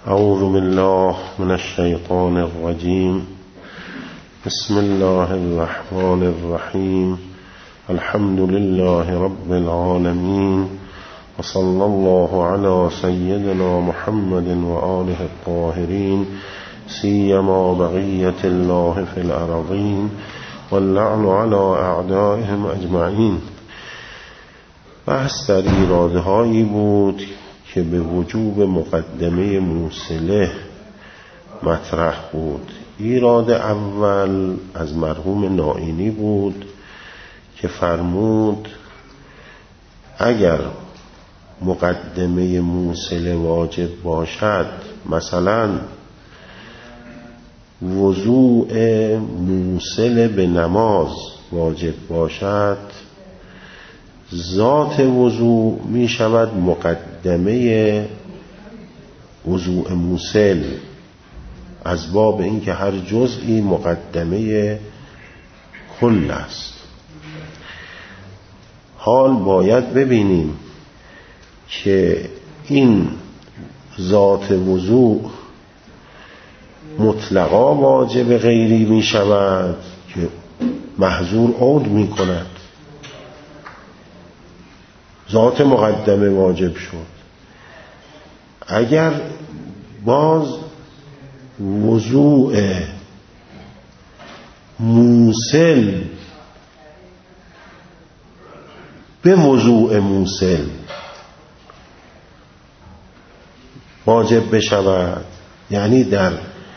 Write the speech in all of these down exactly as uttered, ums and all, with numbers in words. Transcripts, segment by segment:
اعوذ بالله من الشیطان الرجیم. بسم الله الرحمن الرحیم. الحمد لله رب العالمین و صلی الله علی سیدنا محمد و آله الطاهرین سیما بقیة الله فی الارضین واللعن علی اعدائهم اجمعین. بحث در ایرادهایی بود که به وجوب مقدمه موصله مطرح بود. ایراد اول از مرحوم نائینی بود که فرمود اگر مقدمه موصله واجب باشد، مثلا وضوء موصل به نماز واجب باشد، ذات وضوء می شود مقدمه وضوء موصل، از باب اینکه هر جزئی مقدمه کل است. حال باید ببینیم که این ذات وضوء مطلقا واجب غیری می شود که محظور عود می کند. ذات مقدمه واجب شد. اگر باز وضوء موصل به وضوء موصل واجب بشود، یعنی در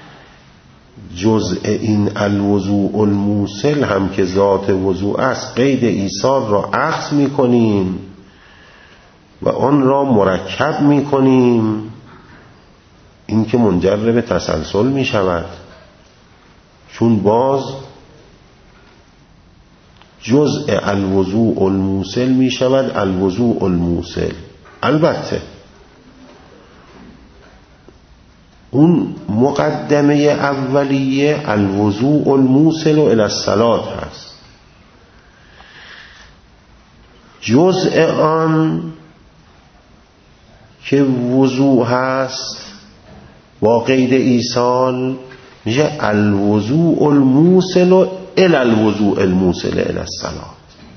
جزء این الوضوء الموصل هم که ذات وضوء است قید ایصال را اخذ می کنیم و آن را مرکب می کنیم، این که منجر به تسلسل می شود، چون باز جزء الوضوء الموصل می شود الوضوء الموصل. البته اون مقدمه اولیه الوضوء الموصل الی الصلاة هست، جزء آن که وضوء هست با قید ایصال میشه الوضوء الموصل الی الوضوء الموصل الی الصلاة،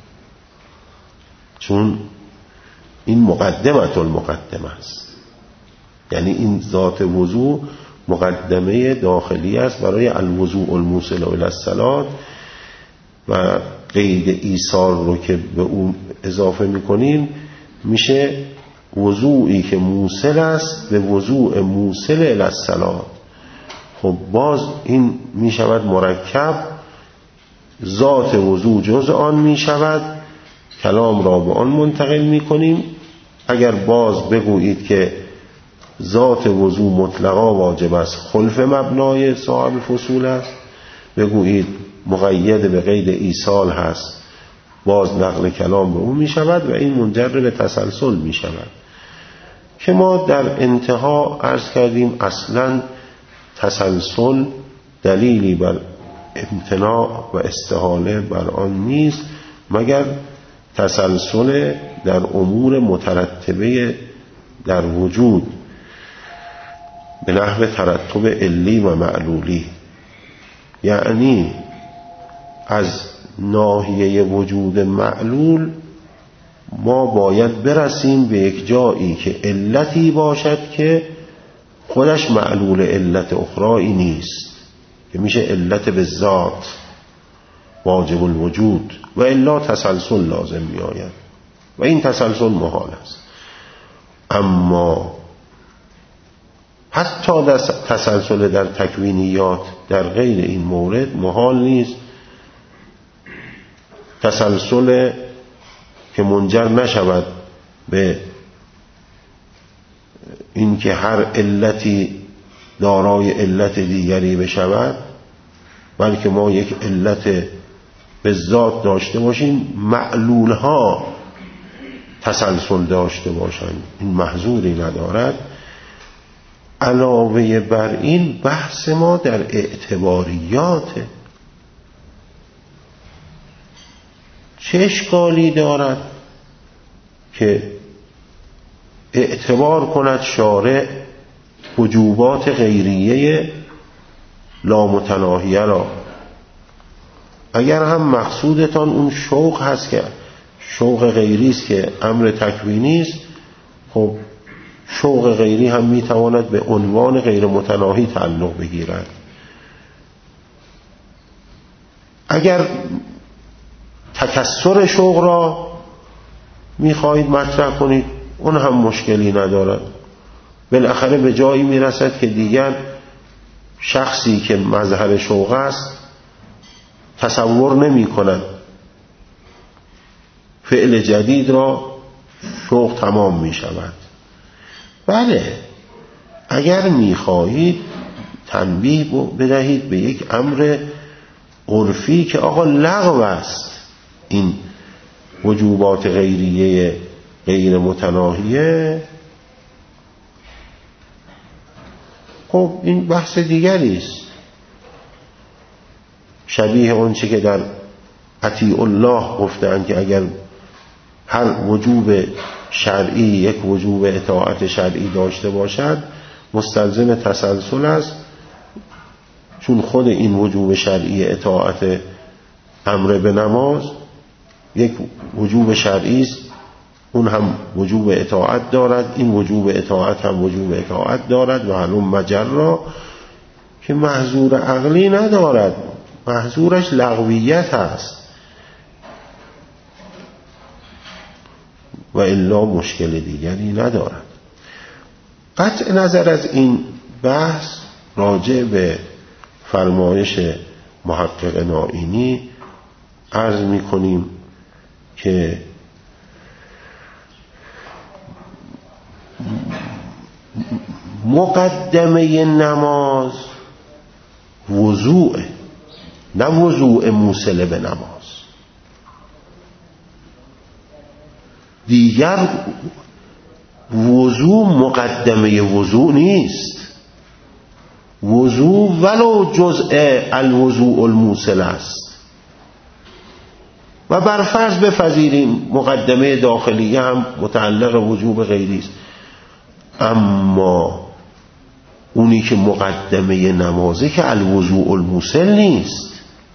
چون این مقدمه المقدمه است. یعنی این ذات وضوء مقدمه داخلی است برای الوضوء الموصل الی الصلاة و قید ایصال رو که به اون اضافه میکنیم میشه وضوعی که موصل است به وضوء موصل الی الصلاة. خب باز این می شود مرکب، ذات وضوع جز آن می شود، کلام را به آن منتقل می کنیم. اگر باز بگویید که ذات وضوع مطلقا واجب است، خلف مبنای صاحب فصول است، بگویید مقید به قید ایصال هست، باز نقل کلام به اون می شود و این منجر به تسلسل می شود که ما در انتها عرض کردیم اصلا تسلسل دلیلی بر امتناع و استحاله بر آن نیست، مگر تسلسل در امور مترتبه در وجود به نحو ترتب علی و معلولی. یعنی از ناحیه وجود معلول ما باید برسیم به یک جایی که علتی باشد که خودش معلول علت اخرایی نیست، که میشه علت به ذات واجب الوجود، و الا تسلسل لازم می آید و این تسلسل محال است. اما حتی در تسلسل در تکوینیات در غیر این مورد محال نیست، تسلسل که منجر نشود به این که هر علتی دارای علت دیگری بشود، بلکه ما یک علت به ذات داشته باشیم، معلول ها تسلسل داشته باشند، این محظوری ندارد. علاوه بر این بحث ما در اعتباریاته. چه اشکالی دارد که اعتبار کند شارع وجوبات غیریه لامتناهیه را، اگر هم مقصودتان اون شوق هست که شوق غیری است که امر تکوینی است، خب شوق غیری هم میتواند به عنوان غیر متناهی تعلق بگیرد. اگر تکثر شوق را میخواهید مطرح کنید، اون هم مشکلی ندارد. بالاخره به جایی میرسد که دیگر شخصی که مظهر شوق است تصور نمی کند فعل جدید را شوق تمام می شود. بله، اگر می خواهید تنبیه بدهید به یک امر عرفی که آقا لغو است این وجوبات غیریه غیر متناهیه، خب این بحث دیگری است، شبیه اون چه که در اطیع الله گفتند که اگر هر وجوب شرعی یک وجوب اطاعت شرعی داشته باشد مستلزم تسلسل است، چون خود این وجوب شرعی اطاعت امر به نماز یک وجوب شرعی است، اون هم وجوب اطاعت دارد، این وجوب اطاعت هم وجوب اطاعت دارد و هلم مجرا، که محظور عقلی ندارد، محظورش لغویت هست و الا مشکل دیگری ندارد. قطع نظر از این بحث راجع به فرمایش محقق نائینی عرض می کنیم که مقدمه نماز وضوء، نه وضوء موصل به نماز. دیگر وضوء مقدمه وضوء نیست، وضوء ولو جزء الوضوء الموصل است. و بر فرض بپذیریم مقدمه داخلیه هم متعلق وجوب غیری است، اما اونی که مقدمه نمازه که الوضوء الموصل نیست،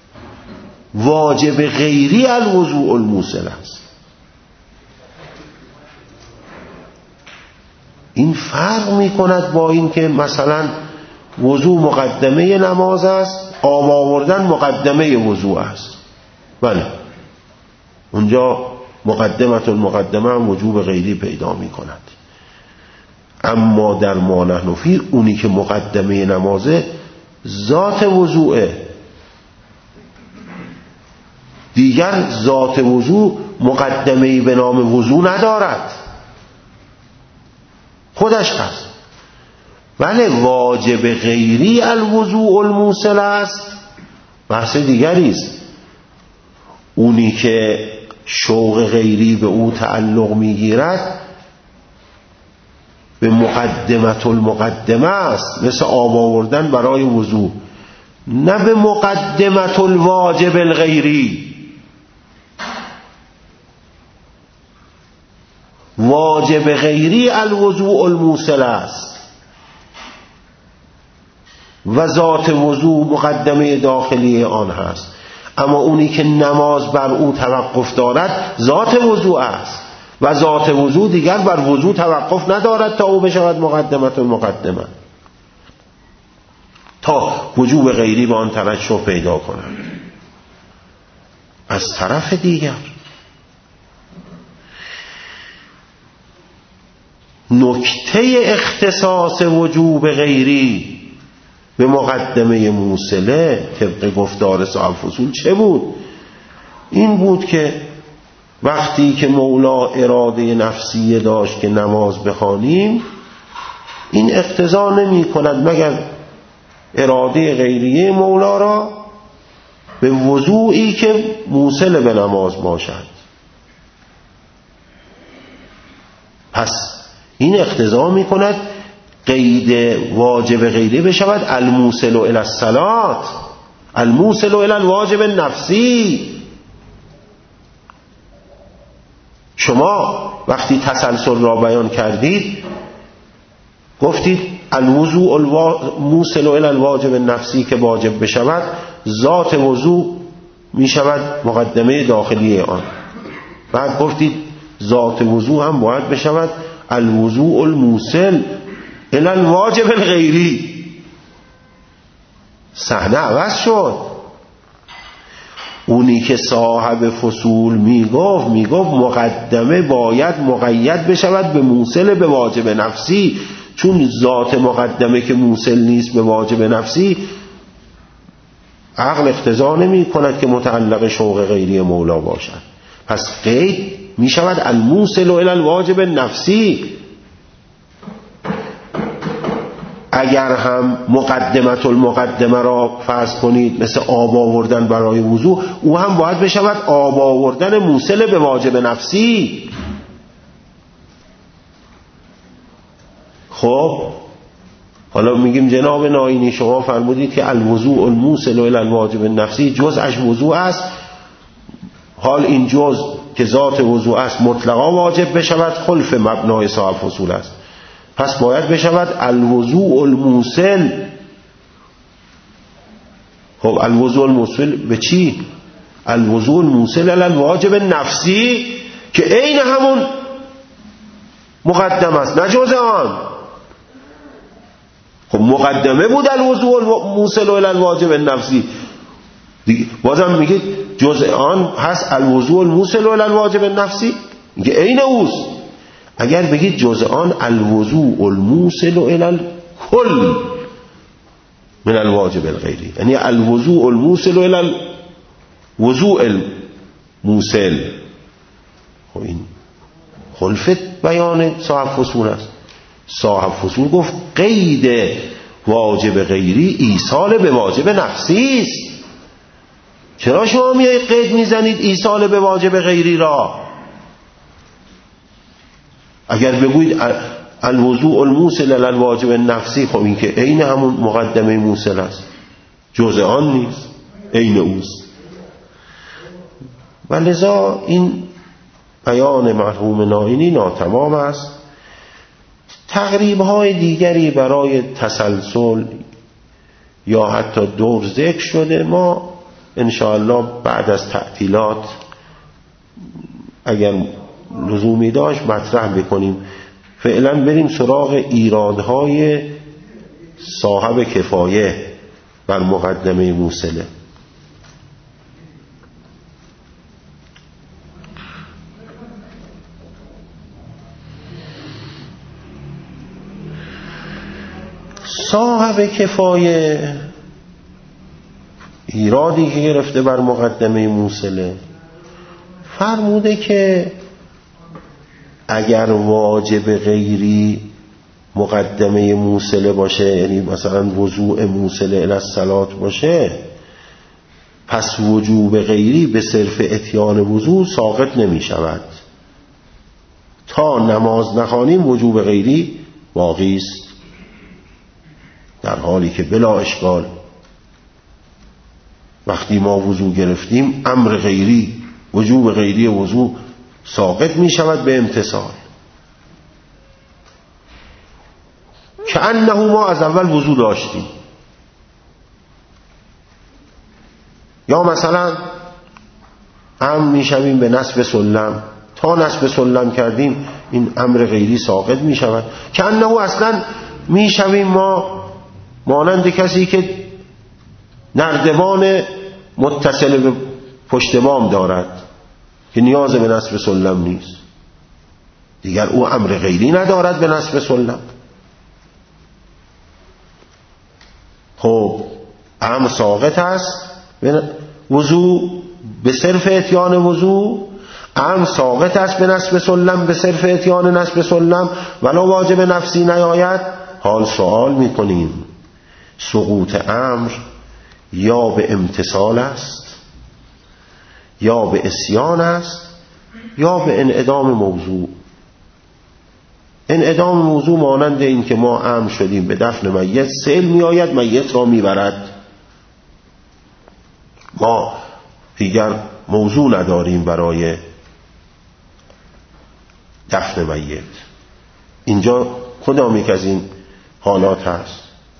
واجب غیری الوضوء الموصل است. این فرق می کند با این که مثلا وضوء مقدمه نماز است، آب آوردن مقدمه وضوء است. بله، اونجا مقدمت المقدمه هم وجوب غیری پیدا می کند. اما در ما نحن فی اونی که مقدمه نمازه ذات وضوعه، دیگر ذات وضوع مقدمه‌ای به نام وضوع ندارد، خودش هست. بله، واجب غیری الوضوء الموصل است، بحث دیگری است. اونی که شوق غیری به او تعلق میگیرد به مقدمت المقدمه است، مثل آب آوردن برای وضوء، نه به مقدمت الواجب الغیری. واجب غیری الوضوء الموصل است و ذات وضوء مقدمه داخلی آن هست. اما اونی که نماز بر او توقف دارد ذات وضوء است و ذات وضوء دیگر بر وضوء توقف ندارد تا او بشود مقدمت المقدمه، تا وجوب غیری به آن ترشح پیدا کند. از طرف دیگر نکته اختصاص وجوب غیری به مقدمه موصله طبق گفتار صاحب فصول چه بود؟ این بود که وقتی که مولا اراده نفسیه داشت که نماز بخوانیم، این اقتضا نمی کند مگر اراده غیریه مولا را به وضوعی که موصل به نماز باشد. پس این اقتضا می کند قید واجب غیری بشود الموصل الی الصلاة، الموصل الی الواجب النفسی. شما وقتی تسلسل را بیان کردید گفتید الوضوء الموصل الی الواجب النفسی که واجب بشود، ذات وضوع می شود مقدمه داخلی آن. بعد گفتید ذات وضوع هم باید بشود الوضوء الموصل الی الواجب الغیری. صحنه عوض شد. اونی که صاحب فصول میگفت میگفت مقدمه باید مقید بشود به موصل به واجب نفسی، چون ذات مقدمه که موصل نیست به واجب نفسی، عقل اقتضا نمی کند که متعلق شوق غیری مولا باشد. پس قید می شود الموصل الی الواجب نفسی. اگر هم مقدمت المقدمه را فرض کنید مثل آب آوردن برای وضوء، او هم باید بشود آب آوردن موصل به واجب نفسی. خب حالا میگیم جناب ناینی شما فرمودید که الوضوء الموصل الی الواجب النفسی جزءش وضوء است، حال این جزء که ذات وضوء است مطلقا واجب بشود خلف مبنای صاحب فصول است، پس باید بشود الوضوء الموصل. خب الوضوء الموصل به چی؟ الوضوء الموصل الی الواجب النفسی که عین همون مقدم است نه جزء آن. خب مقدمه بود الوضوء الموصل الی الواجب النفسی، بازم میگید جزء آن هست الوضوء الموصل الی الواجب النفسی، میگه عین اوست. اگر بگید جزء آن الوضوء الموصل الی الکل من الواجب الغیری، یعنی الوضوء الموصل الی الوضوء الموصل، خب این خلف بیان صاحب فصول است. صاحب فصول گفت قید واجب غیری ایصال به واجب نفسی است. چرا شما میای قید میزنید ایصال به واجب غیری را؟ اگر بگویید الوضوء الموصل الی الواجب النفسی، خب این که عین همون مقدمه موصل است، جزء آن نیست، عین اوست. و لذا این بیان مرحوم ناینی ناتمام است. تقریب‌های دیگری برای تسلسل یا حتی دور ذکر شده، ما انشاءالله بعد از تعطیلات اگر لزومی داشت مطرح بکنیم. فعلا بریم سراغ ایرادهای صاحب کفایه بر مقدمه موصله. صاحب کفایه ایرادی که گرفته بر مقدمه موصله فرموده که اگر واجب غیری مقدمه موصله باشه، یعنی مثلا وضوء موصله الی الصلاة باشه، پس وجوب غیری به صرف اتیان وضوء ساقط نمی شود. تا نماز نخوانیم وجوب غیری باقی است، در حالی که بلا اشکال وقتی ما وضو گرفتیم امر غیری وجوب غیری وضو ساقط می شود به امتثال، که انه ما از اول وضو داشتیم. یا مثلا هم می شویم به نصب سلم، تا نصب سلم کردیم این امر غیری ساقط می شود، که انه اصلا می شویم ما مانند کسی که نردبان متصل به پشت بام دارد که نیاز به نصب سلم نیست، دیگر او امر غیری ندارد به نصب سلم. خب امر ساقط است وضو به صرف اتیان وضو، امر ساقط است به نصب سلم به صرف اتیان نصب سلم، ولو واجب نفسی نیاید. حال سوال میکنیم سقوط امر یا به امتثال است یا به عصیان است یا به انعدام موضوع. انعدام موضوع مانند این که ما امر شدیم به دفن میت، سیل می آید میت را می برد، ما دیگر موضوع نداریم برای دفن میت. اینجا کدام یک از این حالات هست.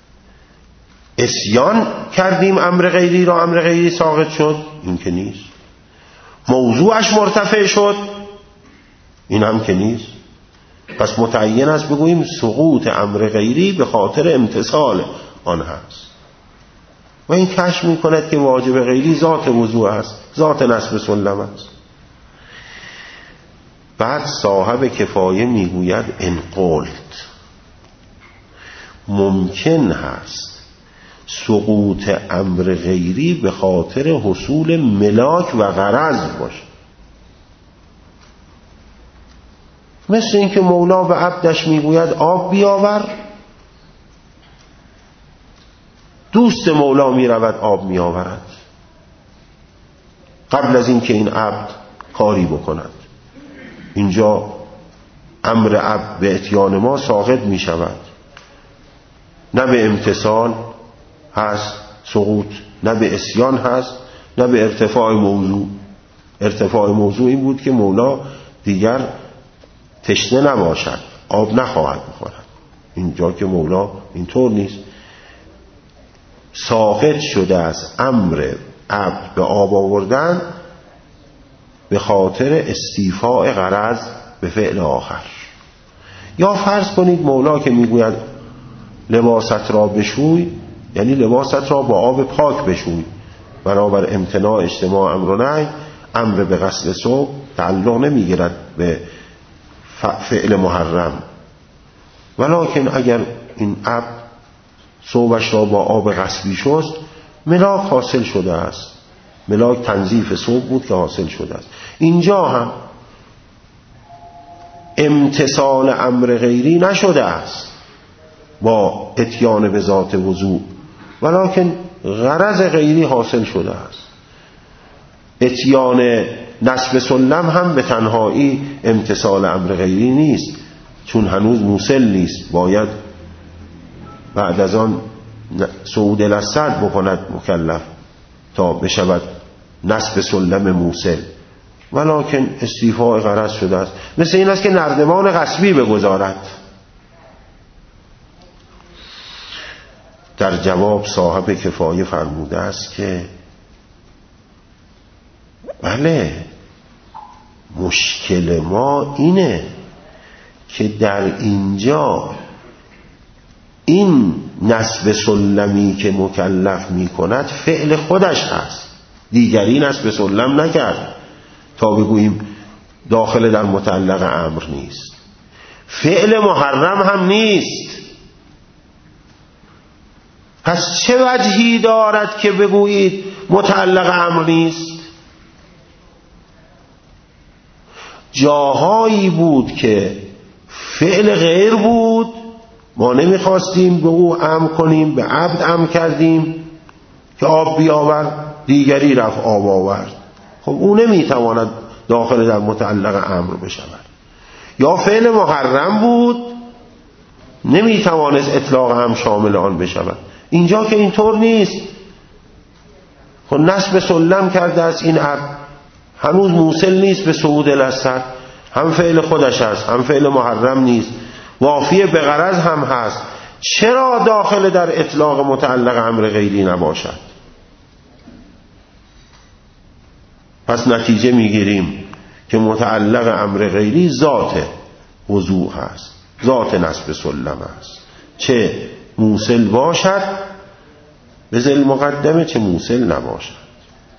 اسیان کردیم امر غیری را، امر غیری ساقط شد، این که نیست. موضوعش مرتفع شد، این هم که نیست. پس متعین است بگوییم سقوط امر غیری به خاطر امتثال آن هست. و این کشف می کند که واجب غیری ذات وضوع است، ذات نصب سلم است. بعد صاحب کفایه می گوید ان قلت، ممکن هست سقوط امر غیری به خاطر حصول ملاک و غرض باشه. مثل اینکه مولا به عبدش میگوید آب بیاور، دوست مولا میرود آب میآورد قبل از اینکه این عبد کاری بکند. اینجا امر عبد به اتیان ما ساقط می شود، نه به امتثال هست سقوط، نه به عصیان هست، نه به ارتفاع موضوع. ارتفاع موضوع این بود که مولا دیگر تشنه نباشد، آب نخواهد بخورد. اینجا که مولا اینطور نیست. ساقط شده است امر عبد به آب آوردن به خاطر استیفاء غرض به فعل آخر. یا فرض کنید مولا که میگوید لباست را بشوی، یعنی لباست را با آب پاک بشوی، بنابر امتناع اجتماع امر و نهی، امر به غسل ثوب تعلق نمیگیرد به فعل محرم. ولکن اگر این عبد ثوبش را با آب غسلی شست، ملاک حاصل شده است. ملاک تنظیف ثوب بود که حاصل شده است. اینجا هم امتثال امر غیری نشده است با اتیان به ذات وضوع، ولکن غرض غیری حاصل شده است. اتیان نصب سلم هم به تنهایی امتثال امر غیری نیست، چون هنوز موصل نیست، باید بعد از آن صعود الاسد بکند مکلف تا بشود نصب سلم موصل، ولکن استیفاء غرض شده است. مثل این است که نردبان غصبی بگذارد. در جواب صاحب کفایه فرموده است که بله، مشکل ما اینه که در اینجا این نصب سلمی که مکلف می کند فعل خودش هست، دیگری نصب سلم نکرد تا بگوییم داخل در متعلق امر نیست. فعل محرم هم نیست. پس چه وجهی دارد که بگویید متعلق امر نیست؟ جاهایی بود که فعل غیر بود، ما نمیخواستیم به او امر کنیم، به عبد امر کردیم که آب بیاور، دیگری رفت آب آورد. خب او نمیتواند داخل در متعلق امر بشود. یا فعل محرم بود، نمیتوانست اطلاق هم شامل آن بشود. اینجا که اینطور نیست. خب نصب سلم کرده است این عبد، هنوز موصل نیست به صعود الاسد، هم فعل خودش هست، هم فعل محرم نیست، وافیه به غرض هم هست. چرا داخل در اطلاق متعلق امر غیری نباشد؟ پس نتیجه میگیریم که متعلق امر غیری ذات وضوع هست، ذات نصب سلم است، چه موصل باشد به ذل مقدمه، چه موصل نباشد.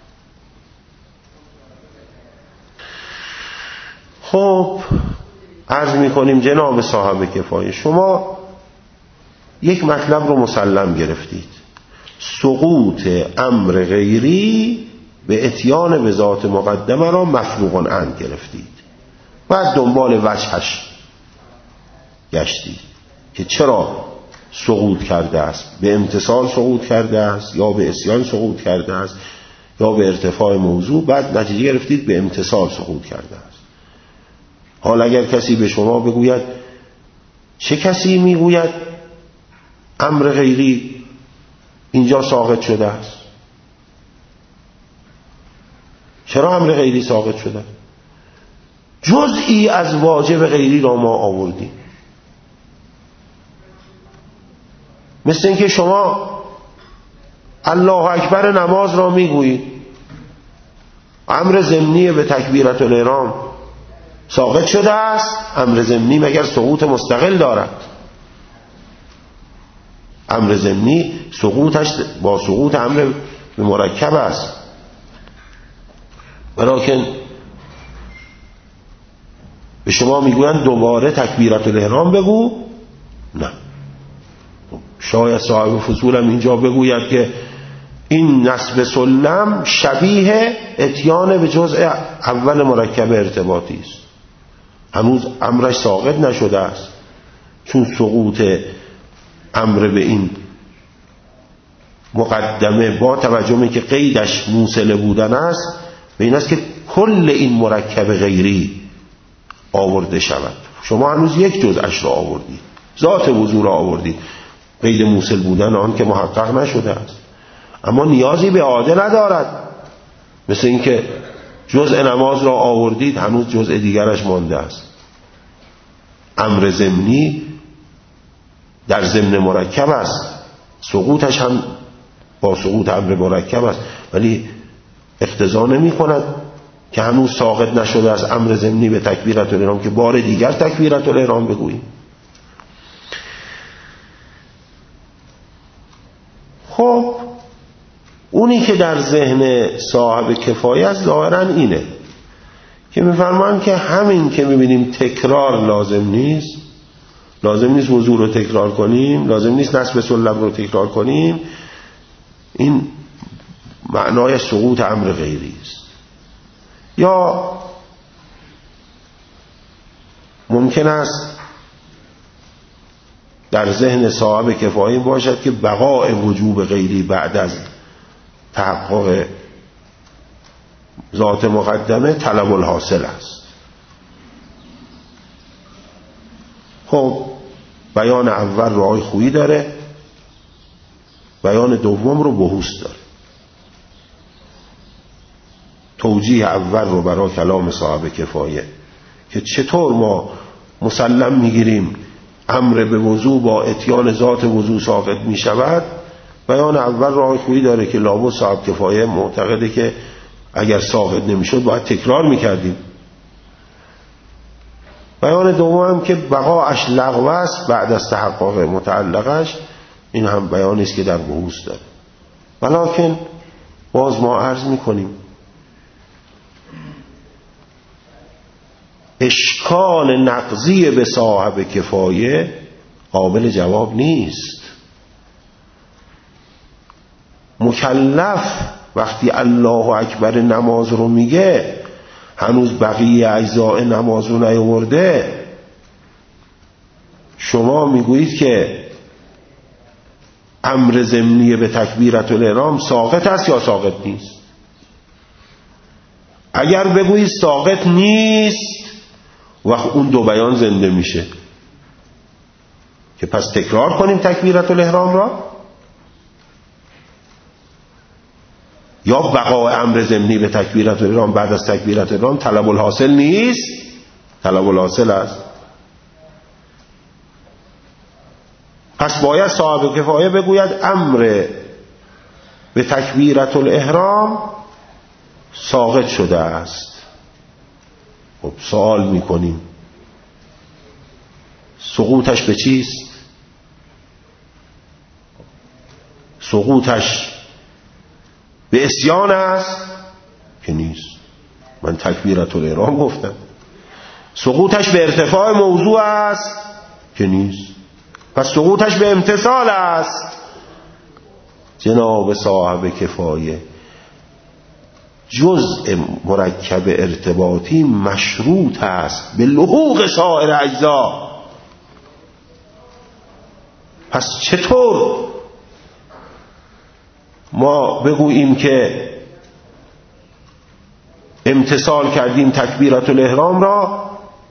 خب عرض میکنیم جناب صاحب کفایه، شما یک مطلب رو مسلم گرفتید، سقوط امر غیری به اتیان به ذات مقدمه را مفروغ عنه گرفتید. بعد دنبال وجهش گشتید که چرا سقوط کرده است، به امتثال سقوط کرده است یا به عصیان سقوط کرده است یا به ارتفاع موضوع. بعد نتیجه گرفتید به امتثال سقوط کرده است. حال اگر کسی به شما بگوید، چه کسی میگوید امر غیری اینجا ساقط شده است؟ چرا امر غیری ساقط شده؟ جزئی از واجب غیری را ما آوردیم. مثل اینکه شما الله اکبر نماز را میگویید، امر ضمنی به تکبیرت الاحرام ساقط شده است. امر ضمنی مگر سقوط مستقل دارد؟ امر ضمنی سقوطش با سقوط امر مرکب است. ولکن به شما میگویند دوباره تکبیرت الاحرام بگو، نه. شاید صاحب فصول هم اینجا بگوید که این نصب سلم شبیه اتیان به جزء اول مرکب ارتباطی است، هنوز امرش ساقط نشده است، چون سقوط امر به این مقدمه با توجه که قیدش موصله بودن است به این است که کل این مرکب غیری آورده شود. شما هنوز یک جزءش را آوردید، ذات وضو را آوردید، قید موصل بودن آن که محقق نشده است. اما نیازی به عاده ندارد، مثل اینکه جزء نماز را آوردید هنوز جزء دیگرش مانده است. امر ضمنی در ضمن مرکب است، سقوطش هم با سقوط امر مرکب است، ولی اقتضا نمی کند که هنوز ساقط نشده است امر ضمنی به تکبیرت الاحرام که بار دیگر تکبیرت الاحرام بگوییم. خب اونی که در ذهن صاحب کفایه است ظاهرا اینه که میفرمان که همین که میبینیم تکرار لازم نیست، لازم نیست وضو رو تکرار کنیم، لازم نیست نصب سلم رو تکرار کنیم، این معنای سقوط امر غیری است. یا ممکن است در ذهن صاحب کفایه باشد که بقاء وجوب غیری بعد از تحقق ذات مقدمه طلب الحاصل است. خب بیان اول رعای خویی داره، بیان دوم رو بحوث داره. توجیه اول رو برای کلام صاحب کفایه که چطور ما مسلم میگیریم امر به وضو با اتیان ذات وضو ساقط می شود، بیان اول راه خویی داره که لابد صاحب کفایه معتقده که اگر ساقط نمی شد باید تکرار می کردیم. بیان دوم هم که بقاش لغو است بعد از تحقق متعلقش، این هم بیانی است که در بحوث داره. ولکن باز ما عرض می کنیم اشکال نقضی به صاحب کفایه قابل جواب نیست. مکلف وقتی الله اکبر نماز رو میگه هنوز بقیه اجزاء نماز رو نیاورده، شما میگویید که امر ضمنی به تکبیرت الاحرام ساقط است یا ساقط نیست؟ اگر بگویید ساقط نیست وقت اون دو بیان زنده میشه که پس تکرار کنیم تکبیرت الاحرام را، یا بقای امر ضمنی به تکبیرت الاحرام بعد از تکبیرت الاحرام طلب الحاصل نیست؟ طلب الحاصل است. پس باید صاحب کفایه بگوید امر به تکبیرت الاحرام ساقط شده است. خب سوال میکنیم سقوطش به چیست؟ سقوطش به عصیان است که نیست، من تکبیرت الاحرام گفتم. سقوطش به ارتفاع موضوع است که نیست، پس سقوطش به امتثال است. جناب صاحب کفایه جزء مرکب ارتباطی مشروط است به لحوق سایر اجزا. پس چطور ما بگوییم که امتثال کردیم تکبیرت الاحرام را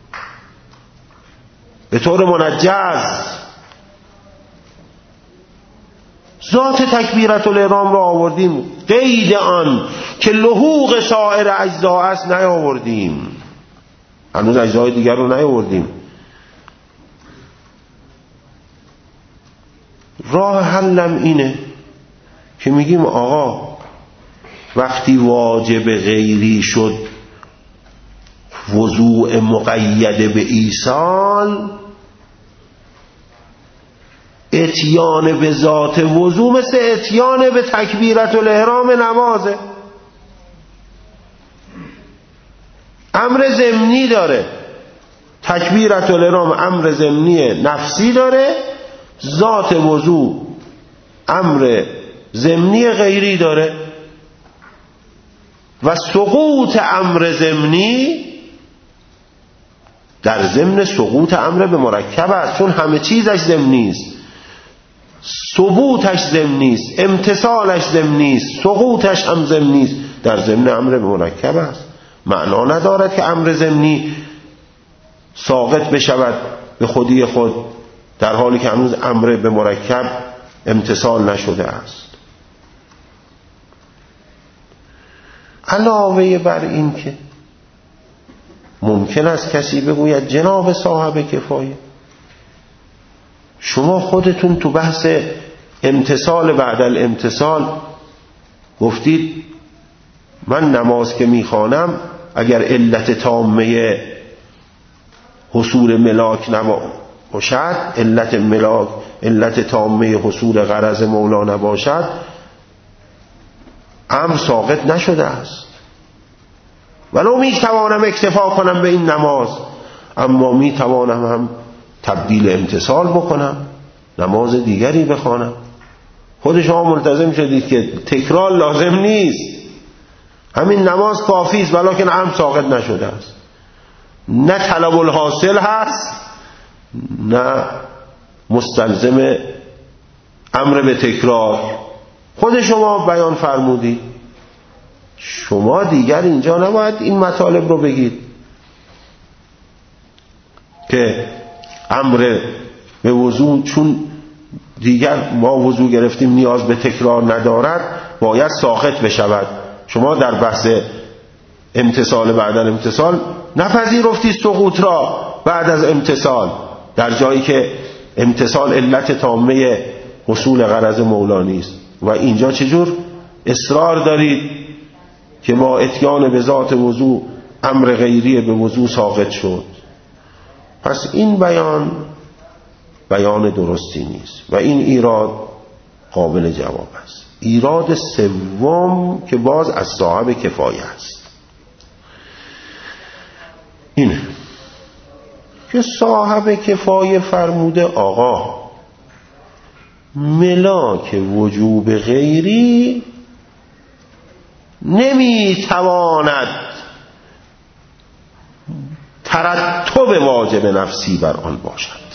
به طور منجز، ذات تکبیرت الاحرام را آوردیم، قید آن که لحوق سایر اجزا است نیاوردیم، هنوز اجزای دیگر رو نیاوردیم. راه حلم اینه که میگیم آقا وقتی واجب غیری شد وضوء مقید به ایصال، اتیان به ذات وضوء مثل اتیان به تکبیرت الاحرام نمازه. امر ضمنی داره، تکبیرت الاحرام امر ضمنی نفسی داره، ذات وضوء امر ضمنی غیری داره. و سقوط امر ضمنی در ضمن سقوط امر به مرکب است، چون همه چیزش ضمنی است. ثبوتش ضمنی است، امتصالش ضمنی است، سقوطش هم ضمنی است، در ضمن امر به مرکب است. معنا ندارد که امر ضمنی ساقط بشود به خودی خود در حالی که هنوز امر به مرکب امتصال نشده است. علاوه بر این که ممکن است کسی بگوید جناب صاحب کفایه، شما خودتون تو بحث امتصال بعد الامتصال گفتید من نماز که میخوانم اگر علت تامه حصول ملاک نباشد، علت ملاک علت تامه حصول غرض مولا نباشد، امر ساقط نشده است. ولو میتوانم اکتفا کنم به این نماز، اما میتوانم هم تبدیل امتصال بکنم، نماز دیگری بخوانم. خود شما ملتزم شدید که تکرار لازم نیست، همین نماز کافی است، ولکن امر ساقط نشده است. نه طلب الحاصل هست، نه مستلزم امر به تکرار. خود شما بیان فرمودید، شما دیگر اینجا نباید این مطالب رو بگید که امر به وضو چون دیگر ما وضو گرفتیم نیاز به تکرار ندارد باید ساقط بشود. شما در بحث امتصال بعد از امتصال نپذیرفتی سقوط را بعد از امتصال، در جایی که امتصال علت تامه حصول غرض مولانی است. و اینجا چجور اصرار دارید که با اتیان به ذات وضو امر غیری به وضو ساقط شد؟ پس این بیان بیان درستی نیست و این ایراد قابل جواب است. ایراد سوم که باز از صاحب کفایه است، اینه که صاحب کفایه فرموده آقا ملاک وجوب غیری نمیتواند ترتب واجب نفسی بر آن باشد،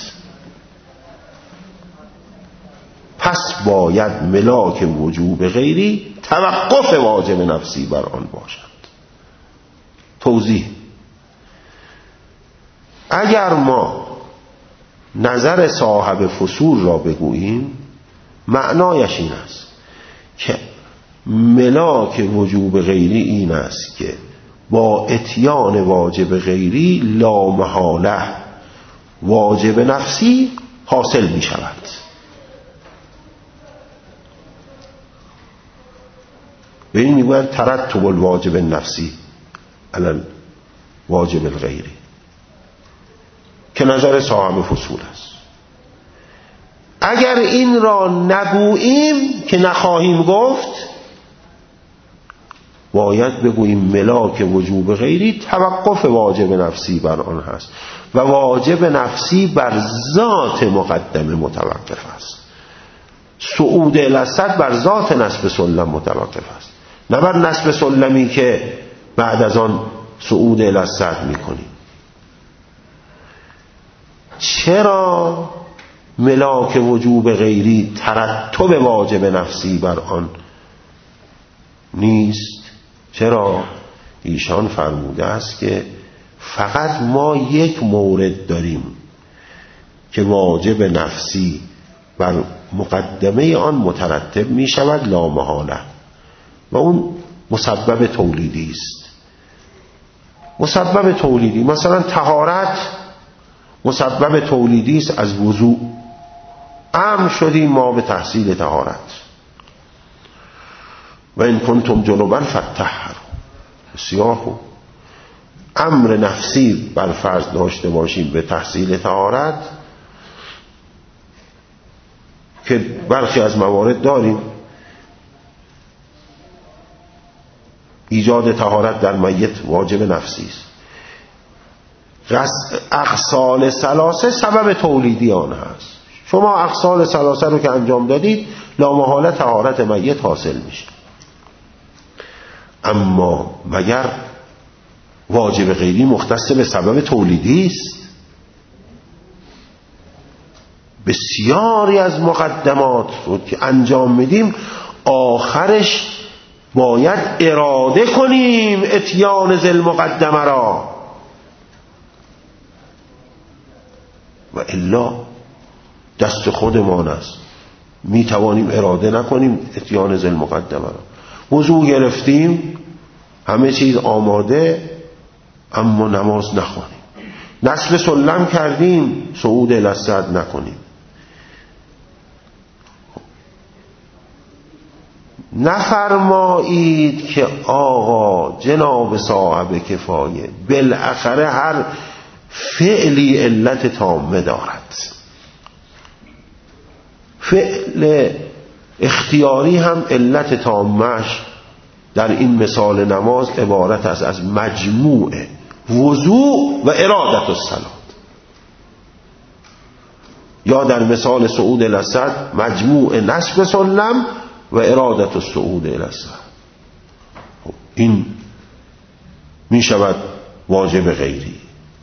پس باید ملاک وجوب غیری توقف واجب نفسی بر آن باشد. توضیح: اگر ما نظر صاحب فصول را بگوییم معنایش این است که ملاک وجوب غیری این است که با اتیان واجب غیری لا محاله واجب نفسی حاصل می شود. به این می گویند ترتب الواجب نفسی علی واجب الغیری که نظر صاحب فصول است. اگر این را نگوییم که نخواهیم گفت، باید بگوییم ملاک وجوب غیری توقف واجب نفسی بر آن هست و واجب نفسی بر ذات مقدمه متوقف است. صعود الاسد بر ذات نصب سلم متوقف است، نه بر نصب سلمی که بعد از آن صعود الاسد میکنیم. چرا ملاک وجوب غیری ترتب واجب نفسی بر آن نیست؟ چرا؟ ایشان فرموده است که فقط ما یک مورد داریم که واجب نفسی بر مقدمه آن مترتب می شود لا محاله، و اون مسبب تولیدی است. مسبب تولیدی مثلا طهارت مسبب تولیدی است از وضوء، امر شدیم ما به تحصیل طهارت. و این کنتم جنبا فطهروا. بسیار خوب. امر نفسی بر فرض داشته باشیم به تحصیل طهارت که برخی از موارد داریم. ایجاد طهارت در میت واجب نفسی است. اغسال ثلاثه سبب تولیدی آن هست. شما اغسال ثلاثه رو که انجام دادید لامحاله طهارت میت حاصل میشه. اما مگر واجب غیری مختص به سبب تولیدی است؟ بسیاری از مقدمات رو که انجام میدیم آخرش باید اراده کنیم اتیان ذل مقدمه را، و الا دست خودمان است. می توانیم اراده نکنیم اتیان ذل مقدمه را. وضو گرفتیم، همه چیز آماده، اما نماز نخوانیم. نصب سلم کردیم، صعود الی الصدر نکنیم. نفرمایید که آقا جناب صاحب کفایه بالاخره هر فعلی علت تامه دارد. فعل اختیاری هم علت تامش در این مثال نماز عبارت است از مجموع وضوع و ارادت الصلاة، یا در مثال صعود الی الصدر مجموع نصب سلم و ارادت الصعود الی الصدر. این می شود واجب غیری.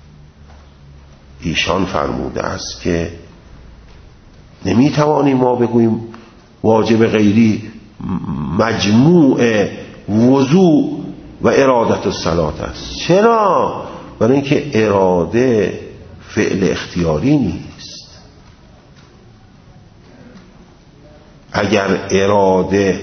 ایشان فرموده است که نمی توانیم ما بگوییم واجب غیری مجموع وضوع و ارادت الصلاة است. چرا؟ برای اینکه اراده فعل اختیاری نیست. اگر اراده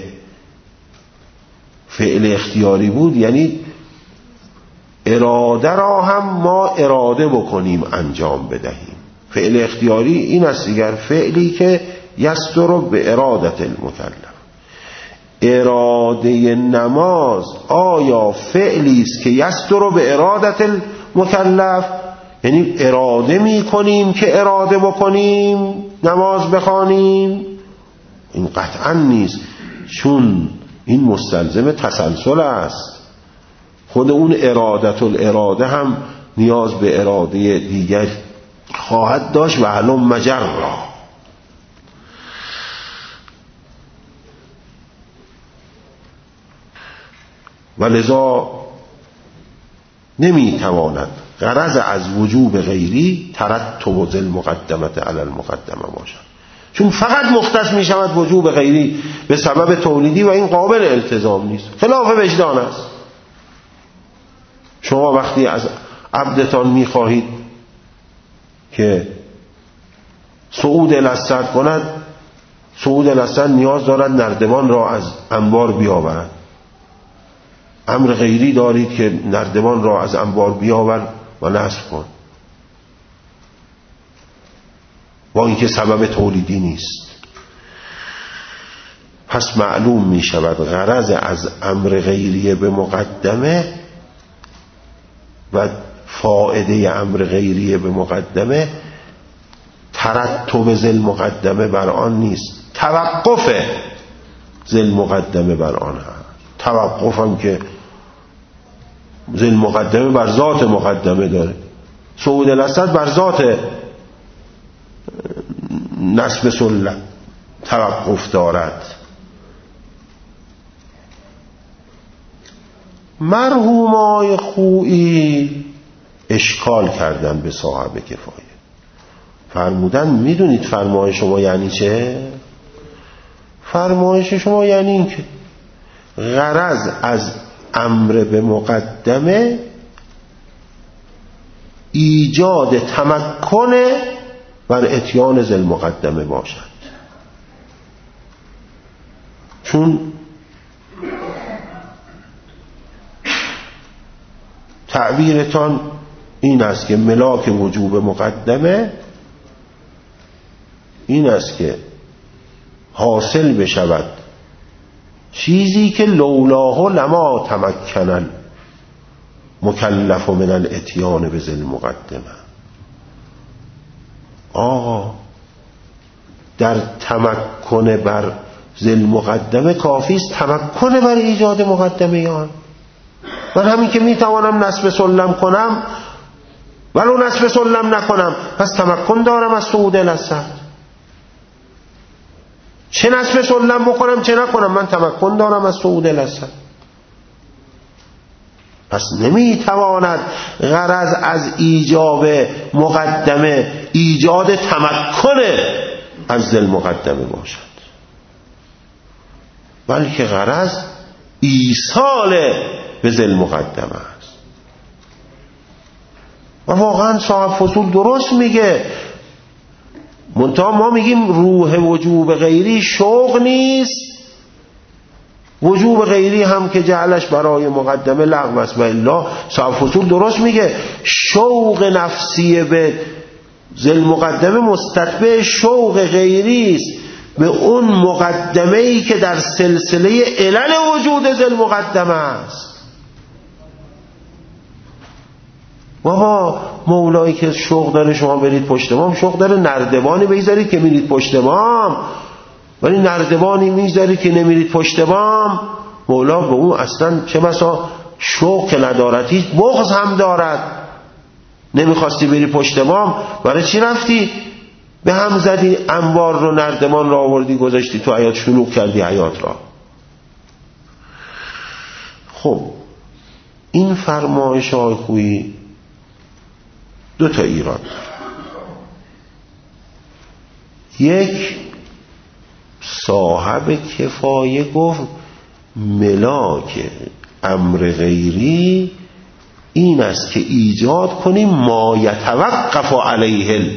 فعل اختیاری بود یعنی اراده را هم ما اراده بکنیم انجام بدهیم. فعل اختیاری این است دیگر، فعلی که یصدر به ارادت المکلف. اراده نماز آیا فعلی است که یصدر به ارادت المکلف، یعنی اراده می کنیم که اراده بکنیم نماز بخوانیم؟ این قطعا نیست، چون این مستلزم تسلسل است. خود اون ارادت الاراده هم نیاز به اراده دیگر خواهد داشت و علم مجرا. و لذا نمیتواند غرض از وجوب غیری ترتب ذل مقدمه علی المقدمه باشد، چون فقط مختص می شود وجوب غیری به سبب تولیدی و این قابل التزام نیست، خلاف وجدان است. شما وقتی از عبدتان می خواهید که صعود الی الصدر کند، صعود الی الصدر نیاز دارد نردبان را از انبار بیاورد. امر غیری دارید که نردبان را از انبار بیاور و نصب کن، با اینکه سبب تولیدی نیست. پس معلوم می شود غرض از امر غیری به مقدمه و فائده امر غیری به مقدمه ترتب ذل مقدمه بر آن نیست، توقف ذل مقدمه بر آن هست. توقف هم که ذل مقدمه بر ذات مقدمه داره، صعود الی الصدر بر ذات نصب سلم توقف دارد. مرحومای خویی اشکال کردن به صاحب کفایه، فرمودن میدونید فرمایش شما یعنی چه؟ فرمایش شما یعنی این که غرض از امر به مقدمه ایجاد تمکن بر اتیان ذل مقدمه باشد، چون تعبیرتان این است که ملاک وجوب مقدمه این است که حاصل بشود چیزی که لولاه لما تمکنن مکلف من الاتیان به ذل مقدمه. آقا در تمکن بر ذل مقدمه کافی است تمکن بر ایجاد مقدمه آن. من همین که میتوانم نصب سلم کنم ولو نصب سلم نکنم پس تمکن دارم از صعود الاسد. چه نصب سلم بکنم چه نکنم من تمکن دارم از صعود الاسد. پس نمیتواند غرض از ایجاب مقدمه ایجاد تمکن از ذل مقدمه باشد، بلکه غرض ایصال به ذل مقدمه است. و واقعا صاحب فصول درست میگه، منتها ما میگیم روح وجوب غیری شوق نیست، وجوب غیری هم که جعلش برای مقدمه لغو است. و الا صاحب فصول درست میگه شوق نفسی به ذل مقدمه مستتبع شوق غیری است به اون مقدمه ای که در سلسله علل وجود ذل مقدمه است. بابا مولایی که شوق داره شما برید پشت مام، شوق داره نردبانی بگذارید که میرید پشت مام، ولی نردبانی میگذارید که نمیرید پشت مام. مولا به اون اصلا چه بسا شوق که ندارد هیچ بغض هم دارد. نمیخواستی بری پشت مام، برای چی رفتی به هم زدی انبار رو نردمان رو آوردی گذاشتی تو حیات، شلوغ کردی حیات را. خب این فرمایش های خویی دو تا ایراد. یک، صاحب کفایه گفت ملاک امر غیری این است که ایجاد کنیم ما یتوقف علیه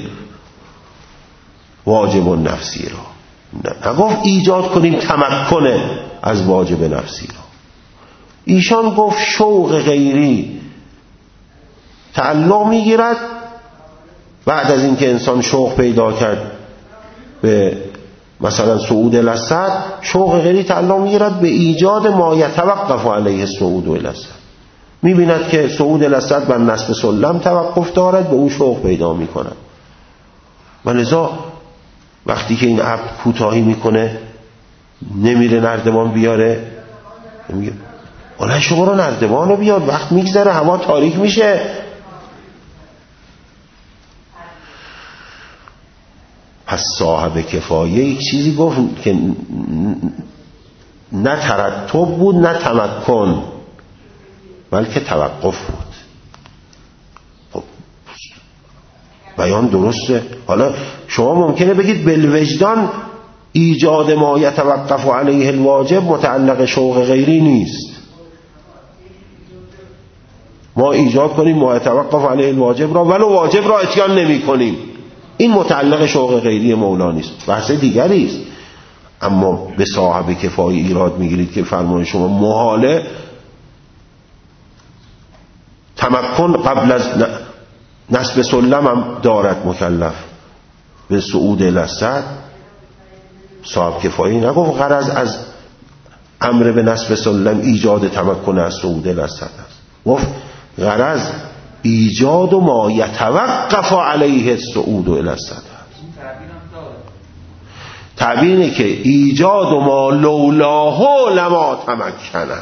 واجب نفسی را. نه نگفت ایجاد کنیم تمکن از واجب نفسی را. ایشان گفت شوق غیری تعلق میگیرد بعد از اینکه انسان شوق پیدا کرد به مثلا صعود الاسد، شوق غیری تعلق میگیرد به ایجاد ما یتوقف علیه صعود الاسد. میبیند که صعود الاسد بر نصب سلم توقف دارد، به او شوق پیدا میکند. و لذا وقتی که این عبد کوتاهی میکنه نمیره نردبان بیاره، میگه اولای شما رو نردبان رو بیاد، وقت میگذره هوا تاریک میشه. پس صاحب کفایه یک چیزی گفت که نه ترتب بود نه تمکن، بلکه توقف بود. خب بیان درسته. حالا شما ممکنه بگید بالوجدان ایجاد ما یتوقف علیه الواجب متعلق شوق غیری نیست، ما ایجاد کنیم ما یتوقف علیه الواجب را ولو واجب را اتیان نمی کنیم، این متعلق شوق غیری مولا نیست، بحث دیگری است. اما به صاحب کفایه ایراد میگیرید که فرمان شما محاله تمکن قبل از نصب سلم هم دارد مکلف به صعود الاسد. صاحب کفایه نگفت غرض از امر به نصب سلم ایجاد تمکن از صعود الاسد است، گفت غرض ایجاد و ما یتوقف علیه الصعود الاسد است. تعبیر اینه که ایجاد و ما لولاه لما تمکنه،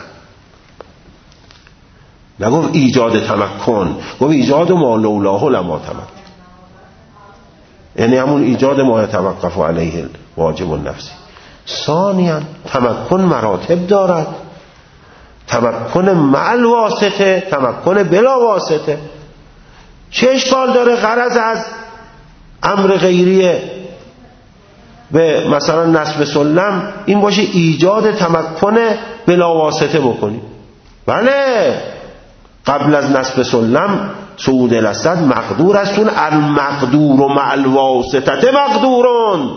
نگفت ایجاد تمکن، گفت ایجاد و ما لولاه لما تمکن، یعنی همون ایجاد ما یتوقف علیه واجب النفسی. ثانیاً تمکن مراتب دارد، تمکن مع الواسطه، تمکن بلا واسطه. چه اشکال داره غرض از امر غیریه به مثلا نصب سلم این باشه ایجاد تمکن بلا واسطه بکنی؟ بله قبل از نصب سلم صعود الاسد مقدور است، چون المقدور و مع الواسطه مقدورون.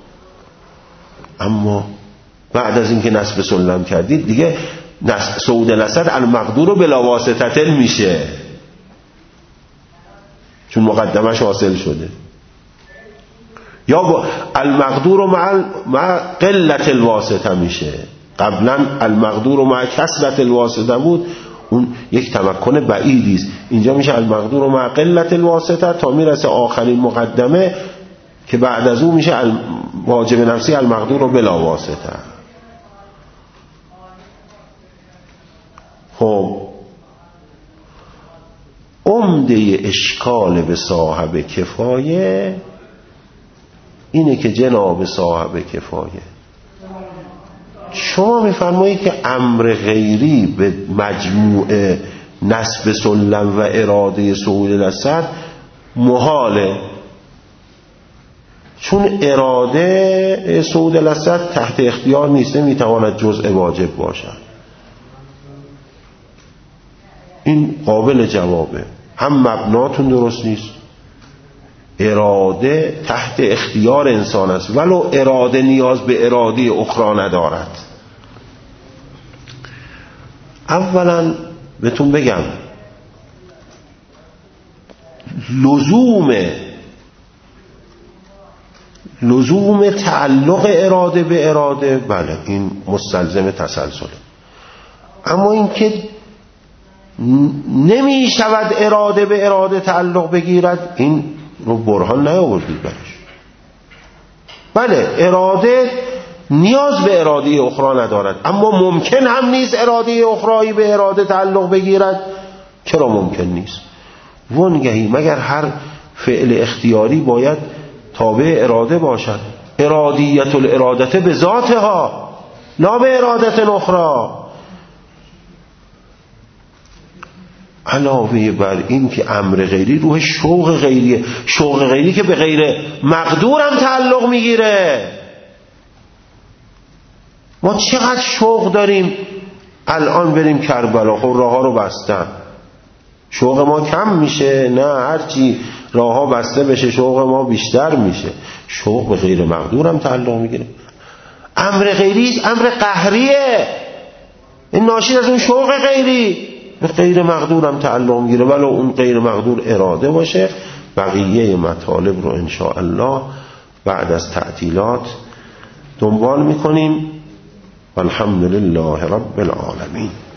اما بعد از اینکه نصب سلم کردید دیگه صعود الاسد المقدور بلا واسطه میشه، چون مقدمش حاصل شده. یا با المقدور مع مع قلت الواسطه میشه. قبلا المقدور مع کثرت الواسطه بود، اون یک تمکن بعیدی است. اینجا میشه المقدور مع قلت الواسطه تا میرسه آخرین مقدمه که بعد از اون میشه واجب نفسی المقدور بلا واسطه. خب عمده اشکال به صاحب کفایه اینه که جناب صاحب کفایه شما میفرمایید که امر غیری به مجموع نسب سلم و اراده صعود الاسد محاله، چون اراده صعود الاسد تحت اختیار نیست، نمیتواند جزء واجب باشد. این قابل جوابه. هم مبناتون درست نیست، اراده تحت اختیار انسان است ولو اراده نیاز به اراده اخرى ندارد. اولا بهتون بگم لزوم لزوم تعلق اراده به اراده بله این مستلزم تسلسله، اما اینکه نمی شود اراده به اراده تعلق بگیرد این رو برهان نیاوردید برش. بله اراده نیاز به اراده اخرى ندارد، اما ممکن هم نیست اراده اخرایی به اراده تعلق بگیرد. چرا ممکن نیست؟ وانگهی مگر هر فعل اختیاری باید تابع اراده باشد. ارادیت الارادته به ذاتها لا به ارادت اخرى. علاوه بر این که امر غیری روح شوق غیریه، شوق غیری که به غیر مقدور هم تعلق میگیره. ما چقدر شوق داریم الان بریم کربلا، خب راه ها رو بستن، شوق ما کم میشه؟ نه، هرچی راه ها بسته بشه شوق ما بیشتر میشه. شوق به غیر مقدور هم تعلق میگیره. امر غیری امر قهریه، این ناشی از اون شوق غیری به غیر مقدور هم تعلق میگیره ولو اون غیر مقدور اراده باشه. بقیه مطالب رو انشاءالله بعد از تعطیلات دنبال میکنیم. والحمد لله رب العالمین.